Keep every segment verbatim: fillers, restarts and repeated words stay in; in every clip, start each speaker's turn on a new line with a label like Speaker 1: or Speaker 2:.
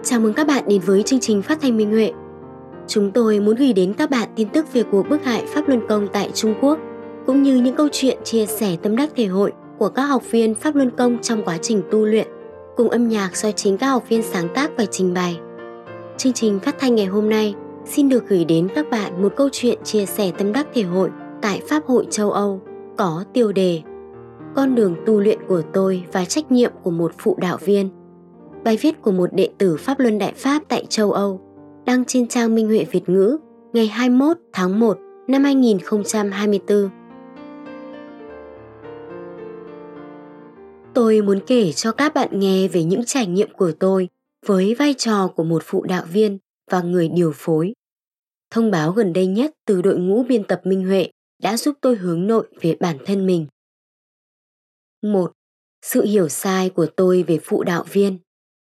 Speaker 1: Chào mừng các bạn đến với chương trình phát thanh Minh Huệ. Chúng tôi muốn gửi đến các bạn tin tức về cuộc bức hại Pháp Luân Công tại Trung Quốc, cũng như những câu chuyện chia sẻ tâm đắc thể hội của các học viên Pháp Luân Công trong quá trình tu luyện, cùng âm nhạc do chính các học viên sáng tác và trình bày. Chương trình phát thanh ngày hôm nay xin được gửi đến các bạn một câu chuyện chia sẻ tâm đắc thể hội tại Pháp hội châu Âu có tiêu đề Con đường tu luyện của tôi và trách nhiệm của một phụ đạo viên. Bài viết của một đệ tử Pháp Luân Đại Pháp tại châu Âu, đăng trên trang Minh Huệ Việt ngữ ngày hai mươi mốt tháng một năm hai nghìn không trăm hai mươi tư. Tôi muốn kể cho các bạn nghe về những trải nghiệm của tôi với vai trò của một phụ đạo viên và người điều phối. Thông báo gần đây nhất từ đội ngũ biên tập Minh Huệ đã giúp tôi hướng nội về bản thân mình. một. Sự hiểu sai của tôi về phụ đạo viên.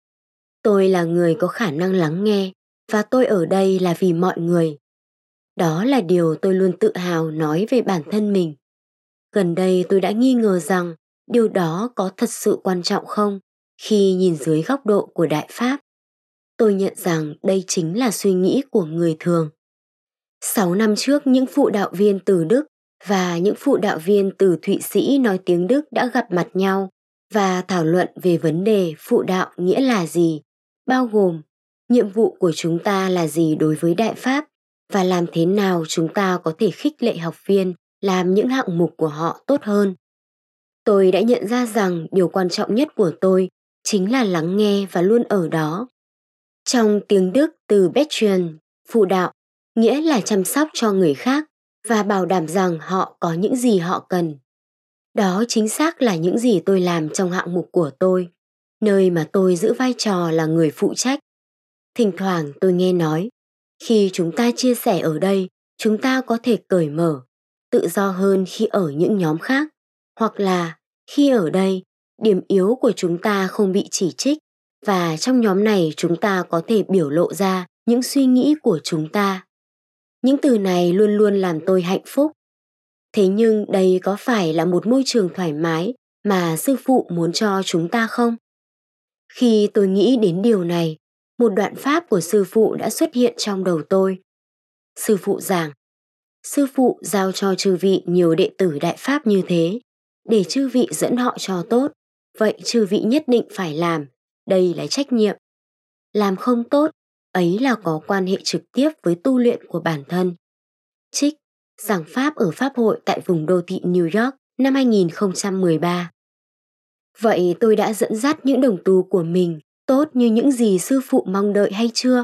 Speaker 1: Tôi là người có khả năng lắng nghe và tôi ở đây là vì mọi người. Đó là điều tôi luôn tự hào nói về bản thân mình. Gần đây tôi đã nghi ngờ rằng điều đó có thật sự quan trọng không khi nhìn dưới góc độ của Đại Pháp. Tôi nhận rằng đây chính là suy nghĩ của người thường. Sáu năm trước, những phụ đạo viên từ Đức và những phụ đạo viên từ Thụy Sĩ nói tiếng Đức đã gặp mặt nhau và thảo luận về vấn đề phụ đạo nghĩa là gì, bao gồm nhiệm vụ của chúng ta là gì đối với Đại Pháp và làm thế nào chúng ta có thể khích lệ học viên làm những hạng mục của họ tốt hơn. Tôi đã nhận ra rằng điều quan trọng nhất của tôi chính là lắng nghe và luôn ở đó. Trong tiếng Đức, từ Betrien, phụ đạo, nghĩa là chăm sóc cho người khác và bảo đảm rằng họ có những gì họ cần. Đó chính xác là những gì tôi làm trong hạng mục của tôi, nơi mà tôi giữ vai trò là người phụ trách. Thỉnh thoảng tôi nghe nói, khi chúng ta chia sẻ ở đây, chúng ta có thể cởi mở, tự do hơn khi ở những nhóm khác, hoặc là khi ở đây, điểm yếu của chúng ta không bị chỉ trích, và trong nhóm này chúng ta có thể biểu lộ ra những suy nghĩ của chúng ta. Những từ này luôn luôn làm tôi hạnh phúc. Thế nhưng đây có phải là một môi trường thoải mái mà sư phụ muốn cho chúng ta không? Khi tôi nghĩ đến điều này, một đoạn pháp của sư phụ đã xuất hiện trong đầu tôi. Sư phụ giảng, sư phụ giao cho chư vị nhiều đệ tử Đại Pháp như thế, để chư vị dẫn họ cho tốt, vậy chư vị nhất định phải làm, đây là trách nhiệm. Làm không tốt, ấy là có quan hệ trực tiếp với tu luyện của bản thân. Trích, giảng pháp ở Pháp hội tại vùng đô thị New York năm hai nghìn không trăm mười ba. Vậy tôi đã dẫn dắt những đồng tu của mình tốt như những gì sư phụ mong đợi hay chưa?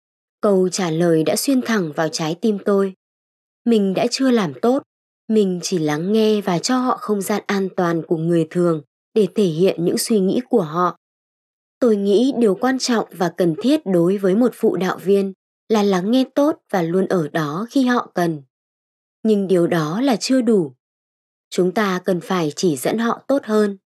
Speaker 1: Câu trả lời đã xuyên thẳng vào trái tim tôi. Mình đã chưa làm tốt, mình chỉ lắng nghe và cho họ không gian an toàn của người thường để thể hiện những suy nghĩ của họ. Tôi nghĩ điều quan trọng và cần thiết đối với một phụ đạo viên là lắng nghe tốt và luôn ở đó khi họ cần. Nhưng điều đó là chưa đủ. Chúng ta cần phải chỉ dẫn họ tốt hơn.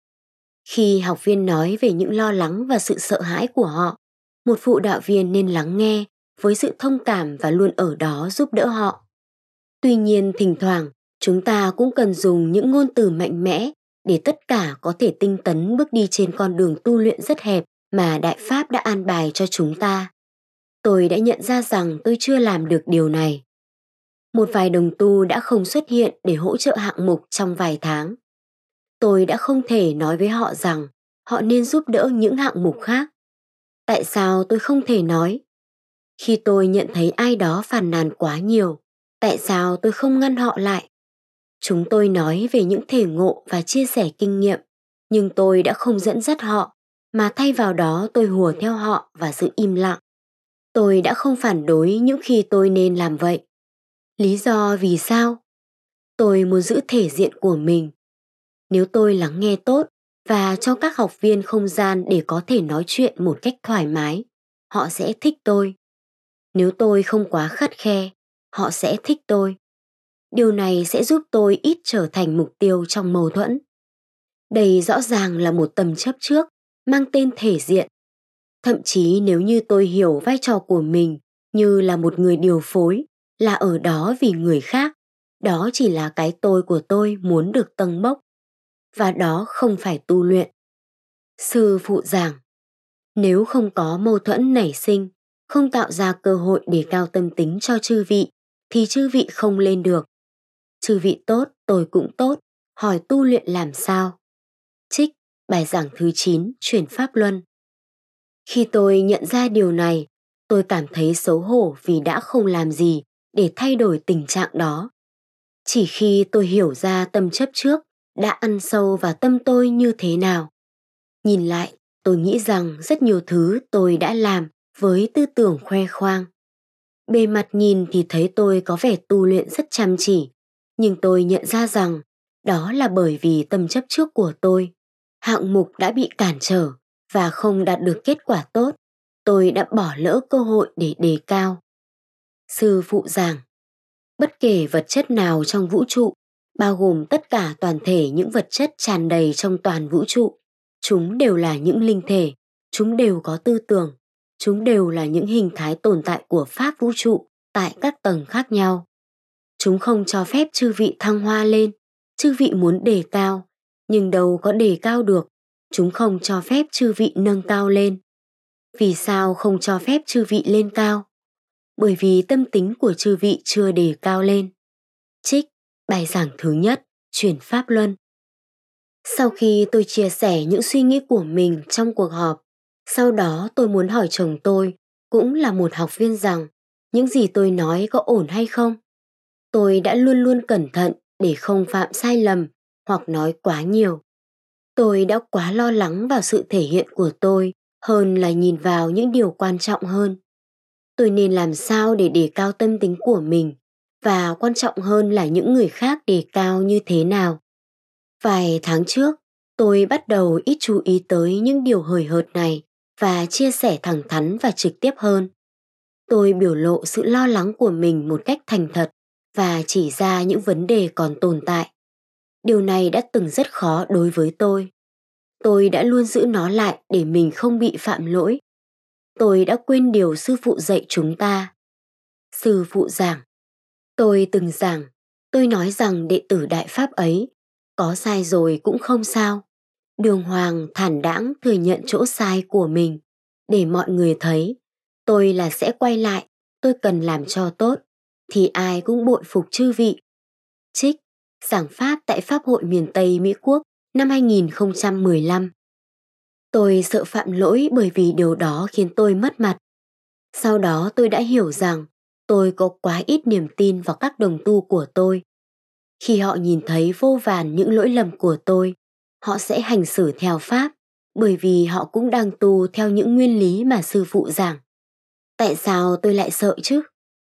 Speaker 1: Khi học viên nói về những lo lắng và sự sợ hãi của họ, một phụ đạo viên nên lắng nghe với sự thông cảm và luôn ở đó giúp đỡ họ. Tuy nhiên, thỉnh thoảng, chúng ta cũng cần dùng những ngôn từ mạnh mẽ để tất cả có thể tinh tấn bước đi trên con đường tu luyện rất hẹp mà Đại Pháp đã an bài cho chúng ta. Tôi đã nhận ra rằng tôi chưa làm được điều này. Một vài đồng tu đã không xuất hiện để hỗ trợ hạng mục trong vài tháng. Tôi đã không thể nói với họ rằng họ nên giúp đỡ những hạng mục khác. Tại sao tôi không thể nói? Khi tôi nhận thấy ai đó phàn nàn quá nhiều, tại sao tôi không ngăn họ lại? Chúng tôi nói về những thể ngộ và chia sẻ kinh nghiệm, nhưng tôi đã không dẫn dắt họ, mà thay vào đó tôi hùa theo họ và giữ im lặng. Tôi đã không phản đối những khi tôi nên làm vậy. Lý do vì sao? Tôi muốn giữ thể diện của mình. Nếu tôi lắng nghe tốt và cho các học viên không gian để có thể nói chuyện một cách thoải mái, họ sẽ thích tôi. Nếu tôi không quá khắt khe, họ sẽ thích tôi. Điều này sẽ giúp tôi ít trở thành mục tiêu trong mâu thuẫn. Đây rõ ràng là một tầm chấp trước, mang tên thể diện. Thậm chí nếu như tôi hiểu vai trò của mình như là một người điều phối, là ở đó vì người khác, đó chỉ là cái tôi của tôi muốn được tâng bốc. Và đó không phải tu luyện. Sư phụ giảng, Nếu không có mâu thuẫn nảy sinh, không tạo ra cơ hội để cao tâm tính cho chư vị, thì chư vị không lên được. Chư vị tốt, tôi cũng tốt, hỏi tu luyện làm sao? Trích, bài giảng thứ chín, chuyển pháp luân. Khi tôi nhận ra điều này, tôi cảm thấy xấu hổ vì đã không làm gì để thay đổi tình trạng đó. Chỉ khi tôi hiểu ra tâm chấp trước đã ăn sâu vào tâm tôi như thế nào. Nhìn lại, tôi nghĩ rằng rất nhiều thứ tôi đã làm với tư tưởng khoe khoang. Bề mặt nhìn thì thấy tôi có vẻ tu luyện rất chăm chỉ, nhưng tôi nhận ra rằng đó là bởi vì tâm chấp trước của tôi. Hạng mục đã bị cản trở và không đạt được kết quả tốt. Tôi đã bỏ lỡ cơ hội để đề cao. Sư phụ giảng, bất kể vật chất nào trong vũ trụ, bao gồm tất cả toàn thể những vật chất tràn đầy trong toàn vũ trụ, chúng đều là những linh thể, chúng đều có tư tưởng, chúng đều là những hình thái tồn tại của pháp vũ trụ tại các tầng khác nhau. Chúng không cho phép chư vị thăng hoa lên, chư vị muốn đề cao, nhưng đâu có đề cao được, chúng không cho phép chư vị nâng cao lên. Vì sao không cho phép chư vị lên cao? Bởi vì tâm tính của chư vị chưa đề cao lên. Trích, bài giảng thứ nhất, chuyển pháp luân. Sau khi tôi chia sẻ những suy nghĩ của mình trong cuộc họp, sau đó tôi muốn hỏi chồng tôi, cũng là một học viên, rằng những gì tôi nói có ổn hay không? Tôi đã luôn luôn cẩn thận để không phạm sai lầm hoặc nói quá nhiều. Tôi đã quá lo lắng vào sự thể hiện của tôi hơn là nhìn vào những điều quan trọng hơn. Tôi nên làm sao để đề cao tâm tính của mình, và quan trọng hơn là những người khác đề cao như thế nào. Vài tháng trước, tôi bắt đầu ít chú ý tới những điều hời hợt này và chia sẻ thẳng thắn và trực tiếp hơn. Tôi biểu lộ sự lo lắng của mình một cách thành thật và chỉ ra những vấn đề còn tồn tại. Điều này đã từng rất khó đối với tôi. Tôi đã luôn giữ nó lại để mình không bị phạm lỗi. Tôi đã quên điều sư phụ dạy chúng ta. Sư phụ giảng. Tôi từng giảng, tôi nói rằng đệ tử Đại Pháp ấy, có sai rồi cũng không sao. Đường hoàng thản đãng thừa nhận chỗ sai của mình, để mọi người thấy, tôi là sẽ quay lại, tôi cần làm cho tốt, thì ai cũng bội phục chư vị. Trích, giảng pháp tại Pháp hội miền Tây Mỹ Quốc năm hai nghìn không trăm mười lăm. Tôi sợ phạm lỗi bởi vì điều đó khiến tôi mất mặt. Sau đó tôi đã hiểu rằng tôi có quá ít niềm tin vào các đồng tu của tôi. Khi họ nhìn thấy vô vàn những lỗi lầm của tôi, họ sẽ hành xử theo pháp, bởi vì họ cũng đang tu theo những nguyên lý mà sư phụ giảng. Tại sao tôi lại sợ chứ?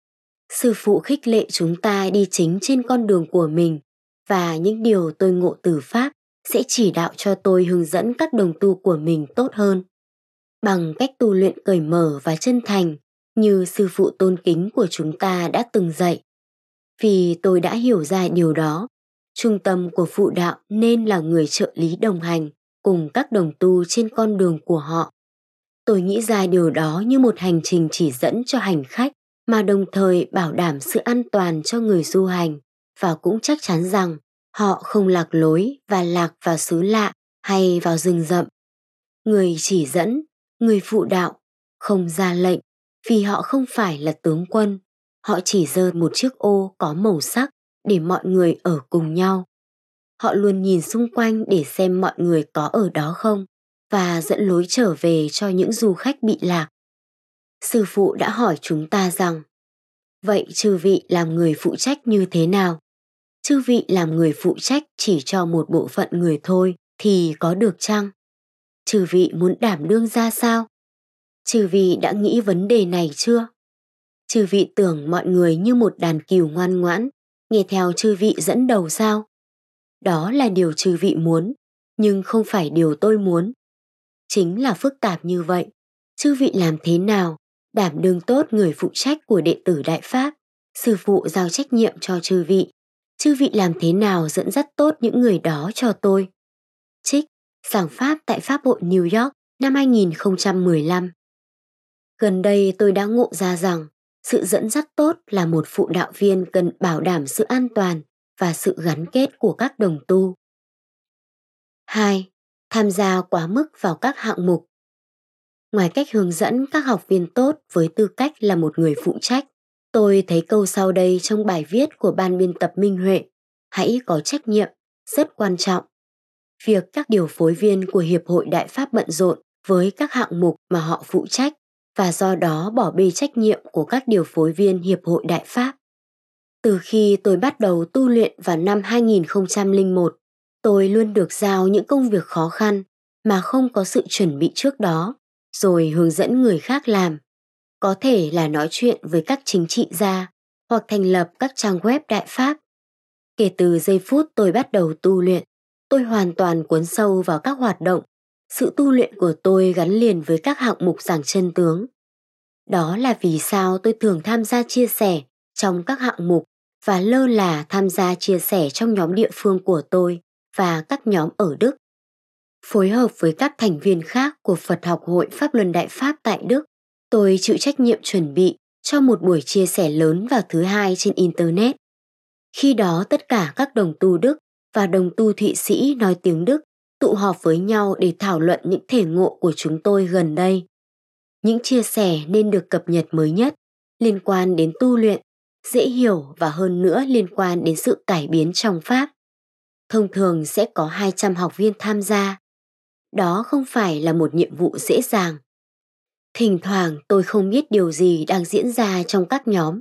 Speaker 1: Sư phụ khích lệ chúng ta đi chính trên con đường của mình, và những điều tôi ngộ từ pháp sẽ chỉ đạo cho tôi hướng dẫn các đồng tu của mình tốt hơn. Bằng cách tu luyện cởi mở và chân thành, như sư phụ tôn kính của chúng ta đã từng dạy. Vì tôi đã hiểu ra điều đó, trung tâm của phụ đạo nên là người trợ lý đồng hành cùng các đồng tu trên con đường của họ. Tôi nghĩ ra điều đó như một hành trình chỉ dẫn cho hành khách, mà đồng thời bảo đảm sự an toàn cho người du hành, và cũng chắc chắn rằng họ không lạc lối và lạc vào xứ lạ hay vào rừng rậm. Người chỉ dẫn, người phụ đạo, không ra lệnh, vì họ không phải là tướng quân. Họ chỉ giơ một chiếc ô có màu sắc để mọi người ở cùng nhau. Họ luôn nhìn xung quanh để xem mọi người có ở đó không, và dẫn lối trở về cho những du khách bị lạc. Sư phụ đã hỏi chúng ta rằng, vậy chư vị làm người phụ trách như thế nào? Chư vị làm người phụ trách chỉ cho một bộ phận người thôi thì có được chăng? Chư vị muốn đảm đương ra sao? Chư vị đã nghĩ vấn đề này chưa? Chư vị tưởng mọi người như một đàn cừu ngoan ngoãn, nghe theo chư vị dẫn đầu sao? Đó là điều chư vị muốn, nhưng không phải điều tôi muốn. Chính là phức tạp như vậy. Chư vị làm thế nào đảm đương tốt người phụ trách của đệ tử Đại Pháp? Sư phụ giao trách nhiệm cho chư vị. Chư vị làm thế nào dẫn dắt tốt những người đó cho tôi? Trích, giảng pháp tại Pháp hội New York năm hai nghìn không trăm mười lăm. Gần đây tôi đã ngộ ra rằng sự dẫn dắt tốt là một phụ đạo viên cần bảo đảm sự an toàn và sự gắn kết của các đồng tu. hai. Tham gia quá mức vào các hạng mục. Ngoài cách hướng dẫn các học viên tốt với tư cách là một người phụ trách, tôi thấy câu sau đây trong bài viết của ban biên tập Minh Huệ, hãy có trách nhiệm, rất quan trọng. Việc các điều phối viên của Hiệp hội Đại Pháp bận rộn với các hạng mục mà họ phụ trách và do đó bỏ bê trách nhiệm của các điều phối viên Hiệp hội Đại Pháp. Từ khi tôi bắt đầu tu luyện vào năm hai nghìn không trăm lẻ một, tôi luôn được giao những công việc khó khăn mà không có sự chuẩn bị trước đó, rồi hướng dẫn người khác làm. Có thể là nói chuyện với các chính trị gia hoặc thành lập các trang web Đại Pháp. Kể từ giây phút tôi bắt đầu tu luyện, tôi hoàn toàn cuốn sâu vào các hoạt động. Sự tu luyện của tôi gắn liền với các hạng mục giảng chân tướng. Đó là vì sao tôi thường tham gia chia sẻ trong các hạng mục và lơ là tham gia chia sẻ trong nhóm địa phương của tôi và các nhóm ở Đức. Phối hợp với các thành viên khác của Phật học hội Pháp Luân Đại Pháp tại Đức, tôi chịu trách nhiệm chuẩn bị cho một buổi chia sẻ lớn vào thứ hai trên Internet. Khi đó tất cả các đồng tu Đức và đồng tu Thụy Sĩ nói tiếng Đức tụ họp với nhau để thảo luận những thể ngộ của chúng tôi gần đây. Những chia sẻ nên được cập nhật mới nhất, liên quan đến tu luyện, dễ hiểu và hơn nữa liên quan đến sự cải biến trong Pháp. Thông thường sẽ có hai trăm học viên tham gia. Đó không phải là một nhiệm vụ dễ dàng. Thỉnh thoảng tôi không biết điều gì đang diễn ra trong các nhóm.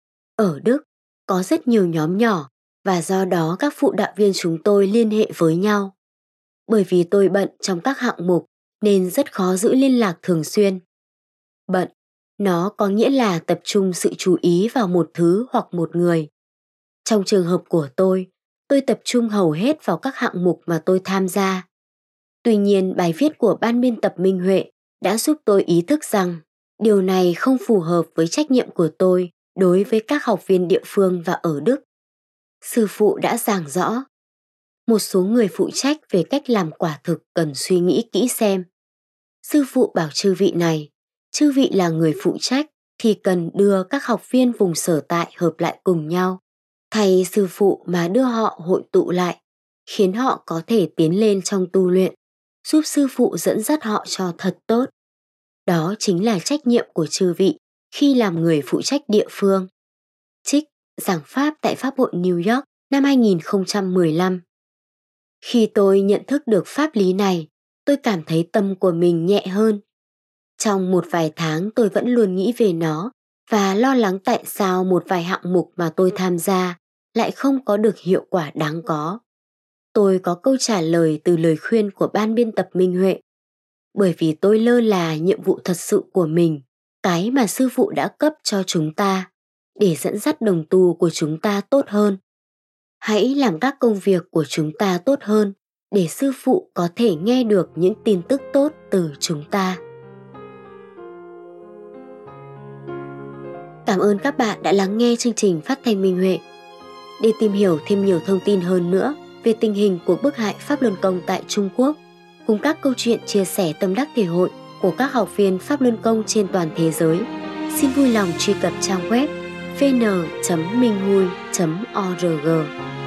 Speaker 1: Ở Đức, có rất nhiều nhóm nhỏ và do đó các phụ đạo viên chúng tôi liên hệ với nhau. Bởi vì tôi bận trong các hạng mục nên rất khó giữ liên lạc thường xuyên. Bận, nó có nghĩa là tập trung sự chú ý vào một thứ hoặc một người. Trong trường hợp của tôi, tôi tập trung hầu hết vào các hạng mục mà tôi tham gia. Tuy nhiên, bài viết của ban biên tập Minh Huệ đã giúp tôi ý thức rằng điều này không phù hợp với trách nhiệm của tôi đối với các học viên địa phương và ở Đức. Sư phụ đã giảng rõ. Một số người phụ trách về cách làm quả thực cần suy nghĩ kỹ xem. Sư phụ bảo chư vị này, chư vị là người phụ trách thì cần đưa các học viên vùng sở tại hợp lại cùng nhau, thay sư phụ mà đưa họ hội tụ lại, khiến họ có thể tiến lên trong tu luyện, giúp sư phụ dẫn dắt họ cho thật tốt. Đó chính là trách nhiệm của chư vị khi làm người phụ trách địa phương. Trích giảng pháp tại Pháp hội New York năm hai nghìn không trăm mười lăm. Khi tôi nhận thức được pháp lý này, tôi cảm thấy tâm của mình nhẹ hơn. Trong một vài tháng tôi vẫn luôn nghĩ về nó và lo lắng tại sao một vài hạng mục mà tôi tham gia lại không có được hiệu quả đáng có. Tôi có câu trả lời từ lời khuyên của ban biên tập Minh Huệ. Bởi vì tôi lơ là nhiệm vụ thật sự của mình, cái mà sư phụ đã cấp cho chúng ta, để dẫn dắt đồng tu của chúng ta tốt hơn. Hãy làm các công việc của chúng ta tốt hơn, để sư phụ có thể nghe được những tin tức tốt từ chúng ta. Cảm ơn các bạn đã lắng nghe chương trình phát thanh Minh Huệ. Để tìm hiểu thêm nhiều thông tin hơn nữa về tình hình của bức hại Pháp Luân Công tại Trung Quốc, cùng các câu chuyện chia sẻ tâm đắc thể hội của các học viên Pháp Luân Công trên toàn thế giới, xin vui lòng truy cập trang web vê en chấm minh hui chấm o r g.